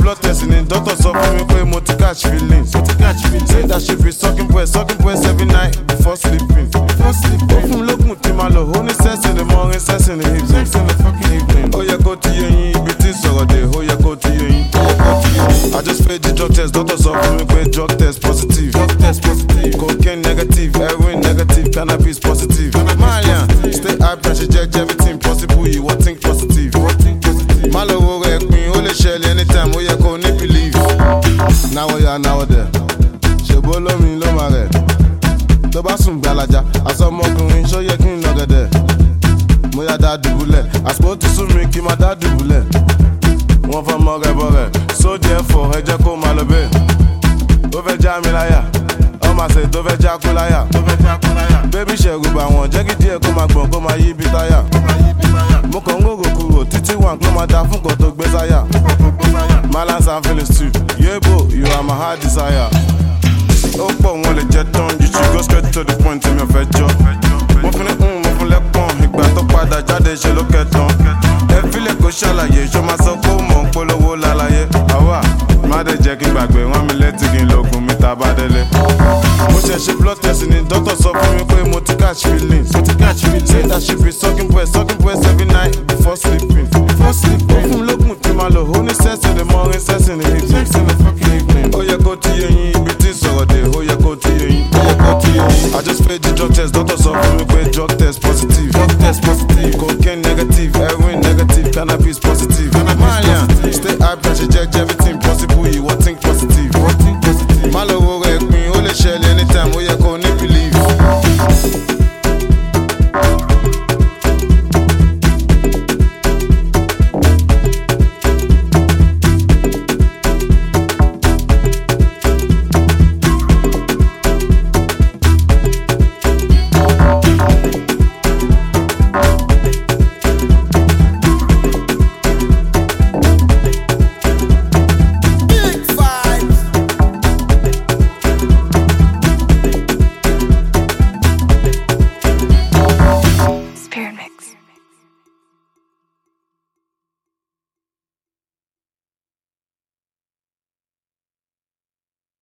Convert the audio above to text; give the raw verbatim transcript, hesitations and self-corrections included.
blood test ni doctor sọ fún mi pé mo ti catch feelings. Say that she be sucking breast, sucking breast every night before sleeping. Ó fún mi lókun tí máa lò, ó ní sex in the morning, sex in the evening. Sex in the fucking evening. Ó yẹ kó ti yé yín, ibi tí sọ̀rọ̀ dé, ó yẹ kó ti yé yín. I just paid the drug test, doctor sọ fún mi pé drug test positive. Drug test positive. Cocaine negative, heroin negative, cannabis positive. Malian, stay high pressure, check everything possible, you what think positive. Má lọ wo rẹ̀ pin, ó lè ṣẹlẹ̀ anytime, ó yẹ kó ní believe. Náwó ya náwó dẹ̀, ṣèbó lómi ló máa rẹ̀. Tó bá sùn gbalaja, àsọmọkùnrin ṣó yẹ kí n nà gẹ̀dẹ̀. Mo yá dá dùbúlẹ̀, àsìkò ti sún mi kí n má dá dùbúlẹ̀. Wọ́n fọ́ mọ́ rẹ̀ bọ̀ rẹ̀, so therefore ẹ jẹ́ kó máa lọ bẹ́ẹ̀. Tó fẹ́ já mi láyà, ọmọ àṣẹ tó fẹ́ já kú láyà. Bébí ṣẹ̀rù bà wọ́n, jẹ́ kí díẹ̀ kó máa gbọ̀n kó máa yí bí táyà. Mo kàn ń ròrò kúrò títí wà kó máa da fún kan tó gbé sáyà. Malance and feelings too, yebo, you are my heart desire. Ó pọ̀ wọn lè jẹ tán, you should go straight to the point tí mi ò fẹ́ jọ. Mo fún ní ń mo fún lẹ́pọ̀n, ìgbà tó padà jáde ṣe ló kẹtàn. Ẹ fílẹ̀ kó ṣàlàyé, ṣó máa sọ pé ó mọ̀ ń polówó lálàyé. Àwa má dé jẹ́ kí n gbàgbé, wọ́n mi létí kí n lògùn mi tá a bá délé. Mo ṣe ṣe blood test ni doctor sọ fún mi pé mo ti catch feelings. Say that she be sucking breast, sucking breast every night before sleeping. Ó fún mi lókun tí máa lò, ó ní sex in the morning, sex in the evening. Ó yẹ kó ti yé yín, ibi tí sọ̀rọ̀ dé, ó yẹ kó ti yé yín. I just paid the drug test, doctor sọ fún mi pé drug test positive. Drug test positive. Cocaine negative, heroin negative, cannabis positive. Malian, stay high pressure, check everything.